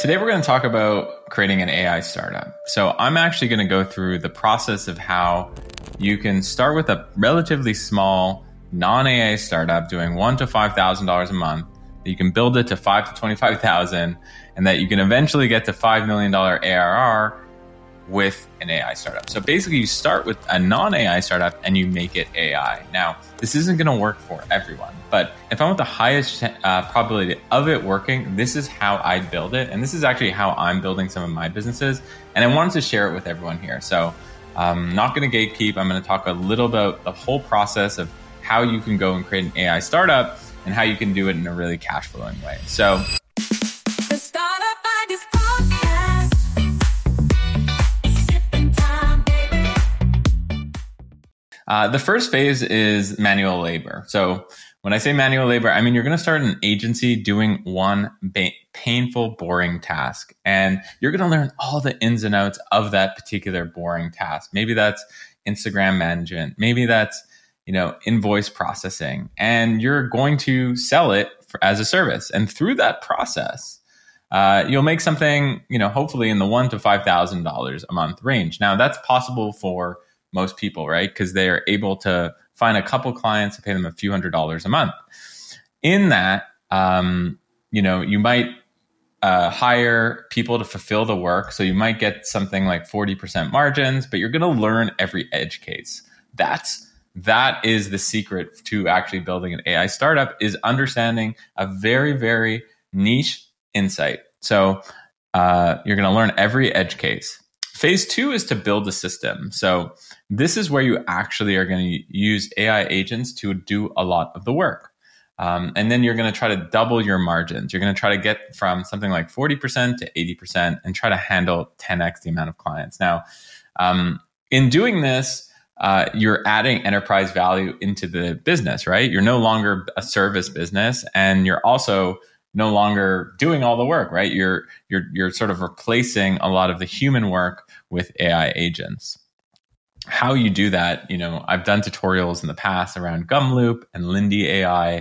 Today, we're going to talk about creating an AI startup. So I'm actually going to go through the process of how you can start with a relatively small non-AI startup doing $1,000 to $5,000 a month. That you can build it to $5,000 to $25,000, and that you can eventually get to $5 million ARR with an AI startup. So basically, you start with a non-AI startup and you make it AI. Now, this isn't going to work for everyone, but if I want the highest probability of it working, this is how I build it. And this is actually how I'm building some of my businesses. And I wanted to share it with everyone here. So I'm not going to gatekeep. I'm going to talk a little about the whole process of how you can go and create an AI startup and how you can do it in a really cash flowing way. So the first phase is manual labor. So when I say manual labor, I mean you're going to start an agency doing one painful, boring task. And you're going to learn all the ins and outs of that particular boring task. Maybe that's Instagram management. Maybe that's, invoice processing. And you're going to sell it as a service. And through that process, you'll make something, hopefully in the $1,000 to $5,000 a month range. Now, that's possible for most people, right? Because they are able to find a couple clients to pay them a few $100s a month. In that, you might hire people to fulfill the work. So you might get something like 40% margins, but you're going to learn every edge case. That is the secret to actually building an AI startup, is understanding a very, very niche insight. So you're going to learn every edge case. Phase 2 is to build a system. So this is where you actually are going to use AI agents to do a lot of the work. And then you're going to try to double your margins. You're going to try to get from something like 40% to 80% and try to handle 10x the amount of clients. Now, in doing this, you're adding enterprise value into the business, right? You're no longer a service business, and you're also no longer doing all the work, right? You're sort of replacing a lot of the human work with AI agents. How you do that, I've done tutorials in the past around Gumloop and Lindy AI,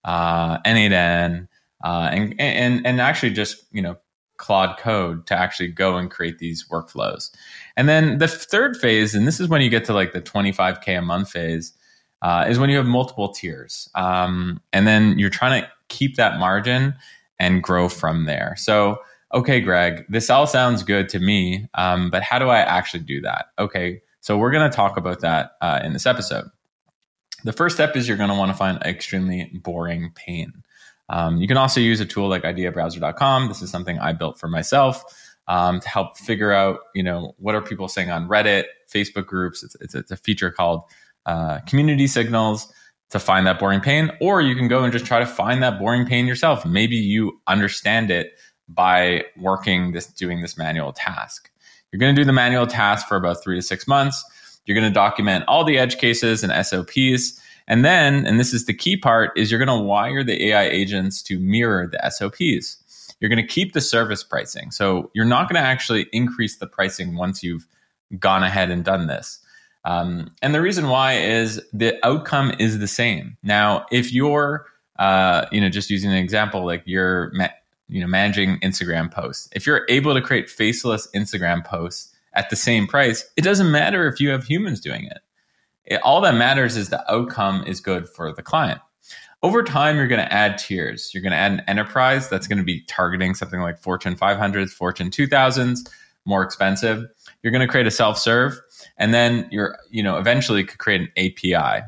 N8N, and actually just, Claude Code to actually go and create these workflows. And then the third phase, and this is when you get to like the 25K a month phase, is when you have multiple tiers. And then you're trying to keep that margin and grow from there. So, okay, Greg, this all sounds good to me, but how do I actually do that? Okay, so we're going to talk about that in this episode. The first step is you're going to want to find extremely boring pain. You can also use a tool like ideabrowser.com. This is something I built for myself to help figure out, what are people saying on Reddit, Facebook groups. It's a feature called Community Signals to find that boring pain. Or you can go and just try to find that boring pain yourself. Maybe you understand it by doing this manual task. You're going to do the manual task for about 3 to 6 months. You're going to document all the edge cases and SOPs. And then, and this is the key part, is you're going to wire the AI agents to mirror the SOPs. You're going to keep the service pricing. So you're not going to actually increase the pricing once you've gone ahead and done this. And the reason why is the outcome is the same. Now, if you're, just using an example, like you're, managing Instagram posts, if you're able to create faceless Instagram posts at the same price, it doesn't matter if you have humans doing it. All that matters is the outcome is good for the client. Over time, you're going to add tiers. You're going to add an enterprise that's going to be targeting something like Fortune 500s, Fortune 2000s, more expensive. You're going to create a self-serve, and then you're, eventually could create an API,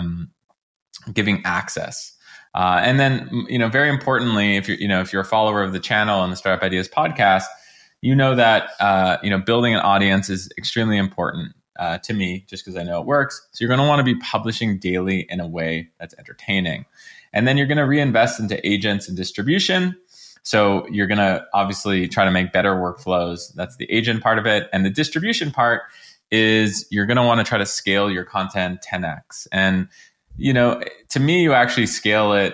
giving access. And then, very importantly, if you're a follower of the channel and the Startup Ideas podcast, that, building an audience is extremely important to me, just because I know it works. So you're going to want to be publishing daily in a way that's entertaining. And then you're going to reinvest into agents and distribution. So you're going to obviously try to make better workflows. That's the agent part of it. And the distribution part is you're going to want to try to scale your content 10x. And, to me, you actually scale it,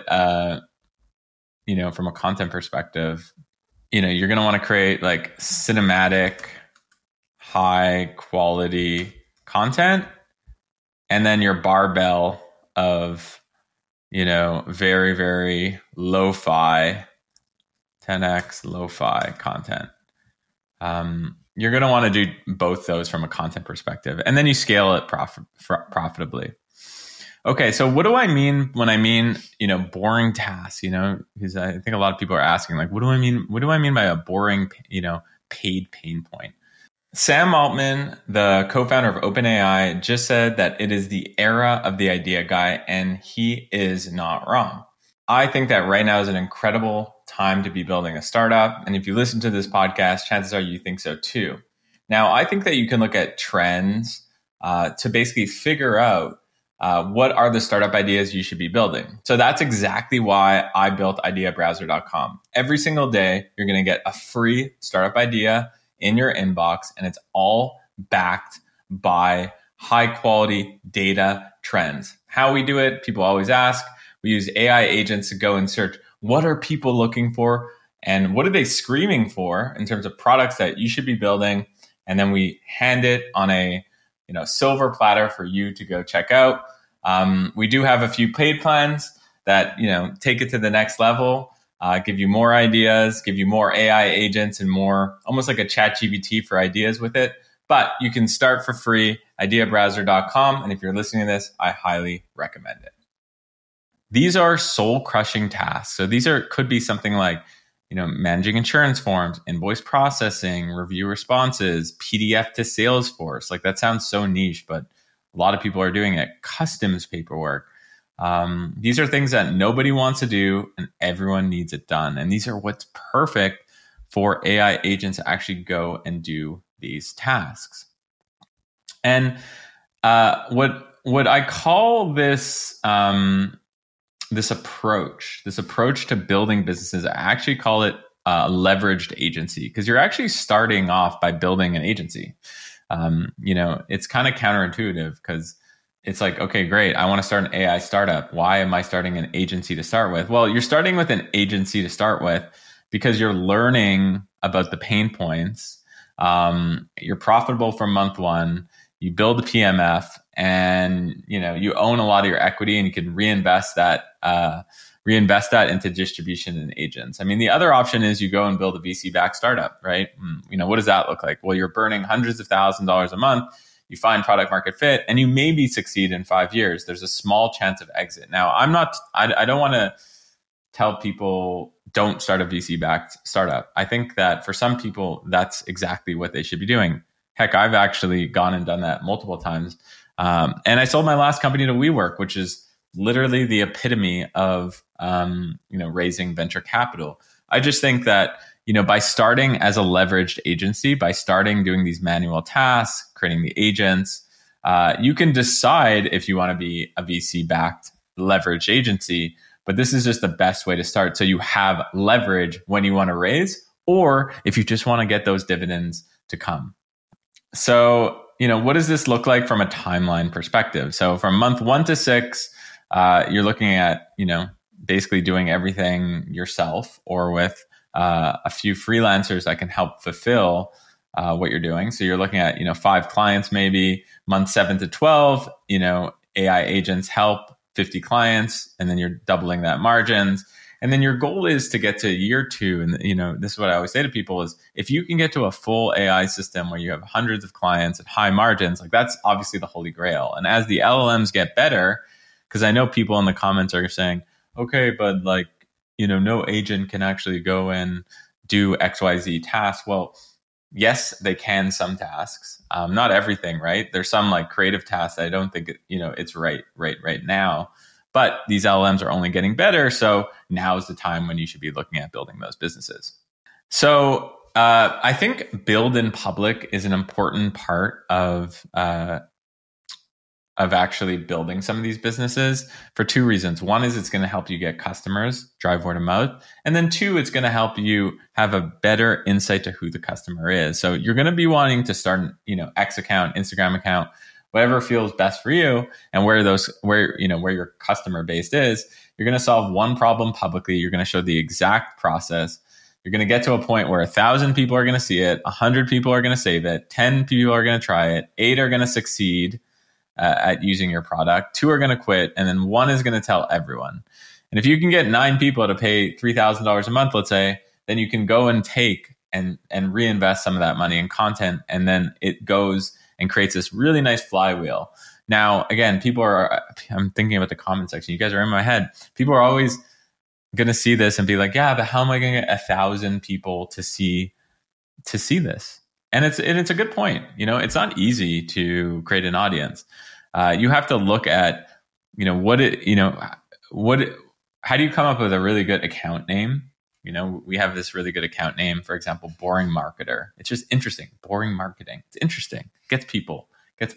from a content perspective. You're going to want to create like cinematic, high quality content, and then your barbell of, very, very lo-fi 10x lo-fi content. You're going to want to do both those from a content perspective, and then you scale it profitably. Okay, so what do I mean when I mean, boring tasks? Because I think a lot of people are asking, like, what do I mean? What do I mean by a boring, paid pain point? Sam Altman, the co-founder of OpenAI, just said that it is the era of the idea guy, and he is not wrong. I think that right now is an incredible time to be building a startup. And if you listen to this podcast, chances are you think so too. Now, I think that you can look at trends to basically figure out what are the startup ideas you should be building. So that's exactly why I built ideabrowser.com. Every single day, you're going to get a free startup idea in your inbox, and it's all backed by high quality data trends. How we do it, people always ask. We use AI agents to go and search what are people looking for and what are they screaming for in terms of products that you should be building. And then we hand it on a silver platter for you to go check out. We do have a few paid plans that take it to the next level, give you more ideas, give you more AI agents and more, almost like a ChatGPT for ideas with it. But you can start for free, ideabrowser.com. And if you're listening to this, I highly recommend it. These are soul-crushing tasks. So these could be something like, managing insurance forms, invoice processing, review responses, PDF to Salesforce. Like that sounds so niche, but a lot of people are doing it. Customs paperwork. These are things that nobody wants to do and everyone needs it done. And these are what's perfect for AI agents to actually go and do these tasks. And what I call this this approach to building businesses, I actually call it a leveraged agency, because you're actually starting off by building an agency. It's kind of counterintuitive because it's like, okay, great, I want to start an AI startup. Why am I starting an agency to start with? Well, you're starting with an agency to start with because you're learning about the pain points. You're profitable from month one. You build a PMF, and you own a lot of your equity, and you can reinvest that into distribution and agents. I mean, the other option is you go and build a VC-backed startup, right? What does that look like? Well, you're burning hundreds of thousands of dollars a month. You find product market fit, and you maybe succeed in 5 years. There's a small chance of exit. Now, I don't want to tell people don't start a VC-backed startup. I think that for some people, that's exactly what they should be doing. Heck, I've actually gone and done that multiple times. And I sold my last company to WeWork, which is literally the epitome of raising venture capital. I just think that by starting as a leveraged agency, by starting doing these manual tasks, creating the agents, you can decide if you want to be a VC-backed leveraged agency. But this is just the best way to start. So you have leverage when you want to raise, or if you just want to get those dividends to come. So, what does this look like from a timeline perspective? So from month 1 to 6, you're looking at, basically doing everything yourself or with a few freelancers that can help fulfill what you're doing. So you're looking at, 5 clients, maybe month 7 to 12, AI agents help 50 clients, and then you're doubling that margins. And then your goal is to get to year 2. And, this is what I always say to people is if you can get to a full AI system where you have hundreds of clients at high margins, like that's obviously the holy grail. And as the LLMs get better, because I know people in the comments are saying, okay, but no agent can actually go and do XYZ tasks. Well, yes, they can some tasks, not everything, right? There's some like creative tasks that I don't think, it's right now. But these LLMs are only getting better. So now is the time when you should be looking at building those businesses. So I think build in public is an important part of actually building some of these businesses for 2 reasons. One is it's going to help you get customers, drive word of mouth. And then 2, it's going to help you have a better insight to who the customer is. So you're going to be wanting to start an X account, Instagram account, whatever feels best for you, and where your customer base is. You're going to solve one problem publicly. You're going to show the exact process. You're going to get to a point where 1,000 people are going to see it, 100 people are going to save it, 10 people are going to try it, 8 are going to succeed at using your product, 2 are going to quit, and then 1 is going to tell everyone. And if you can get 9 people to pay $3,000 a month, let's say, then you can go and take and reinvest some of that money in content, and then it goes and creates this really nice flywheel. Now, again, I'm thinking about the comment section. You guys are in my head. People are always going to see this and be like, yeah, but how am I going to get 1,000 people to see this? And it's a good point. It's not easy to create an audience. You have to look at, how do you come up with a really good account name? We have this really good account name, for example, Boring Marketer. It's just interesting. Boring marketing. It's interesting. Gets people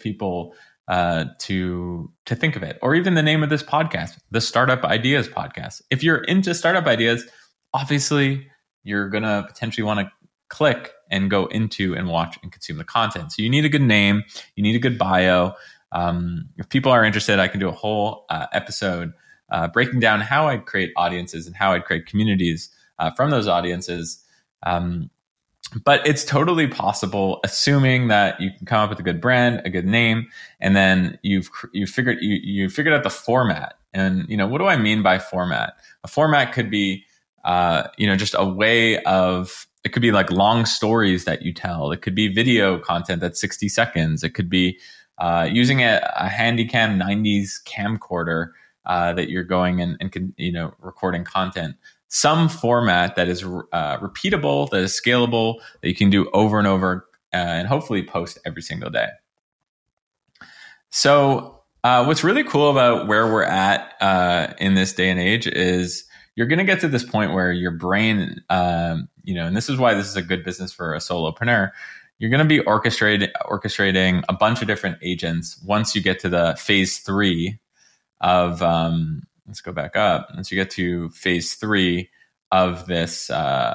to think of it. Or even the name of this podcast, the Startup Ideas Podcast. If you're into startup ideas, obviously you're going to potentially want to click and go into and watch and consume the content. So you need a good name. You need a good bio. If people are interested, I can do a whole episode breaking down how I'd create audiences and how I'd create communities from those audiences. But it's totally possible, assuming that you can come up with a good brand, a good name, and then you've figured out the format. And what do I mean by format? A format could be just a way of, it could be like long stories that you tell. It could be video content that's 60 seconds. It could be using a Handycam 90s camcorder that you're going and recording content. Some format that is repeatable, that is scalable, that you can do over and over, and hopefully post every single day. So what's really cool about where we're at in this day and age is you're going to get to this point where your brain, and this is why this is a good business for a solopreneur. You're going to be orchestrating a bunch of different agents once you get to the phase 3 of, let's go back up. Once you get to phase 3 of this,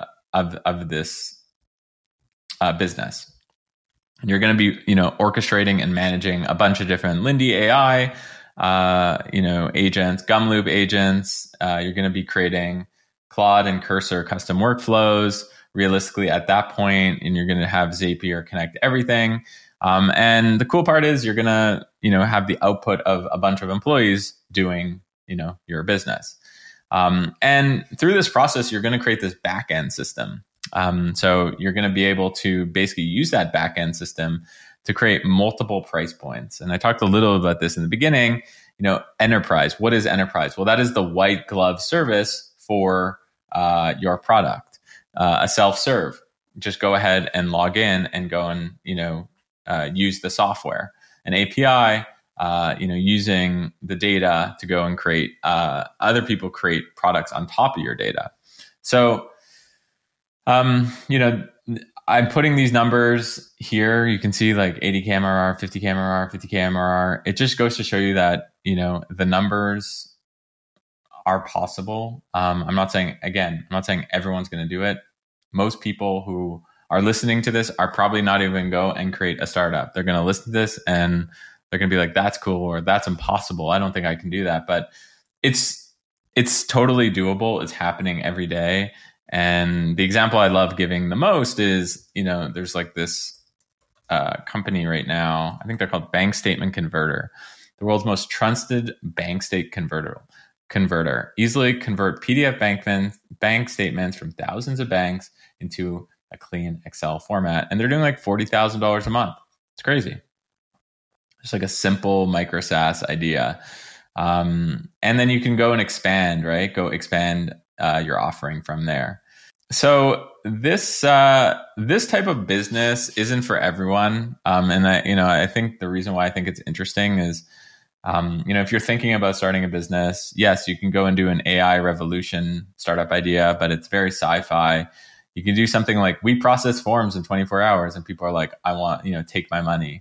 business, you're going to be, orchestrating and managing a bunch of different Lindy AI, agents, Gumloop agents. You're going to be creating Claude and Cursor custom workflows realistically at that point, and you're going to have Zapier connect everything. And the cool part is you're going to, have the output of a bunch of employees doing, your business. And through this process, you're going to create this back-end system. So you're going to be able to basically use that back-end system to create multiple price points. And I talked a little about this in the beginning. Enterprise. What is enterprise? Well, that is the white glove service for your product. A self-serve. Just go ahead and log in and go and use the software. An API. Using the data to go and create, other people create products on top of your data. So, I'm putting these numbers here. You can see like 80 KMRR, 50 KMRR, 50 KMRR. It just goes to show you that, the numbers are possible. I'm not saying everyone's going to do it. Most people who are listening to this are probably not even going to go and create a startup. They're going to listen to this and they're going to be like, that's cool, or that's impossible. I don't think I can do that. But it's totally doable. It's happening every day. And the example I love giving the most is, there's like this company right now. I think they're called Bank Statement Converter, the world's most trusted bank state converter. Easily convert PDF bank statements from thousands of banks into a clean Excel format. And they're doing like $40,000 a month. It's crazy. Just like a simple micro SaaS idea. And then you can go and expand, right? Go expand your offering from there. So this type of business isn't for everyone. And I think the reason why I think it's interesting is, if you're thinking about starting a business, yes, you can go and do an AI revolution startup idea, but it's very sci-fi. You can do something like, we process forms in 24 hours and people are like, I want, take my money.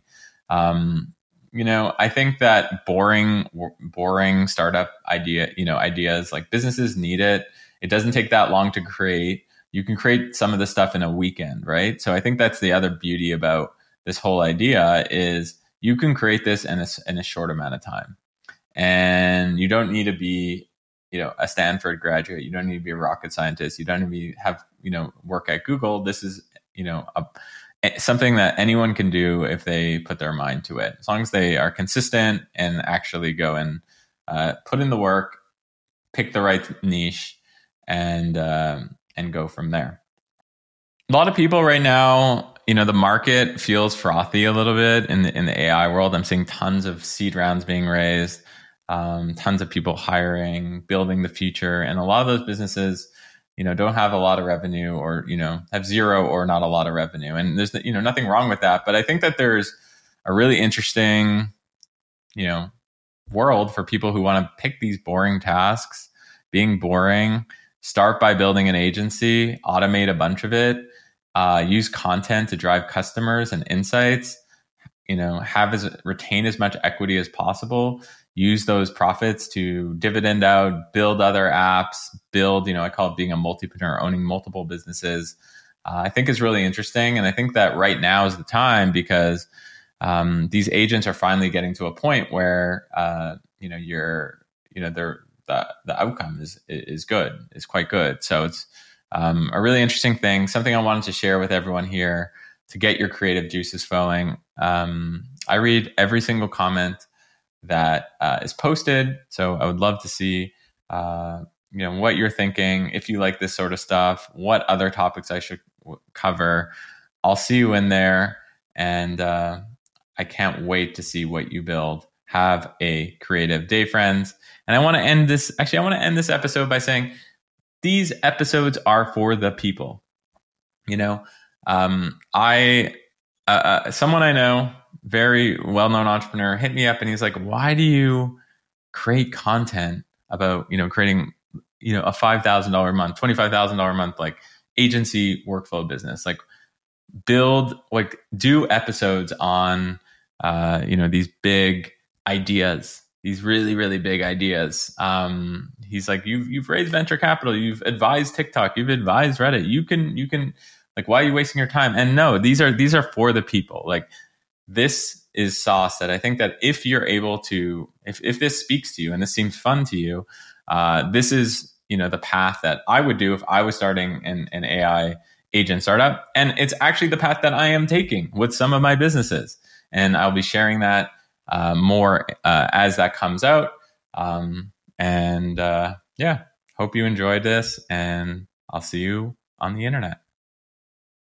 I think that boring startup ideas, like businesses need it. It doesn't take that long to create. You can create some of this stuff in a weekend, right? So I think that's the other beauty about this whole idea is you can create this in a short amount of time. And you don't need to be, a Stanford graduate. You don't need to be a rocket scientist. You don't need to have, work at Google. This is, something that anyone can do if they put their mind to it, as long as they are consistent and actually go and put in the work, pick the right niche, and go from there. A lot of people right now, the market feels frothy a little bit in the AI world. I'm seeing tons of seed rounds being raised, tons of people hiring, building the future, and a lot of those businesses, don't have a lot of revenue, or have zero or not a lot of revenue. And there's nothing wrong with that, but I think that there's a really interesting, world for people who want to pick these boring tasks, being boring. Start by building an agency, automate a bunch of it, use content to drive customers and insights, retain as much equity as possible, use those profits to dividend out, build other apps, build, I call it being a multipreneur, owning multiple businesses. I think is really interesting. And I think that right now is the time, because these agents are finally getting to a point where, the outcome is good, is quite good. So it's a really interesting thing, something I wanted to share with everyone here to get your creative juices flowing. I read every single comment that is posted, so I would love to see what you're thinking. If you like this sort of stuff, what other topics I should cover. I'll see you in there, and I can't wait to see what you build. Have a creative day, friends. And I want to end this episode by saying these episodes are for the people. Someone I know, very well-known entrepreneur, hit me up and he's like, why do you create content about, creating, a $5,000 a month, $25,000 a month, like agency workflow business, like do episodes on, these big ideas, these really, really big ideas. He's like, you've raised venture capital, you've advised TikTok, you've advised Reddit. You can, like, why are you wasting your time? And no, these are for the people. Like, this is sauce that I think that if you're able to, if this speaks to you and this seems fun to you, this is, the path that I would do if I was starting an AI agent startup. And it's actually the path that I am taking with some of my businesses. And I'll be sharing that more as that comes out. Hope you enjoyed this, and I'll see you on the internet.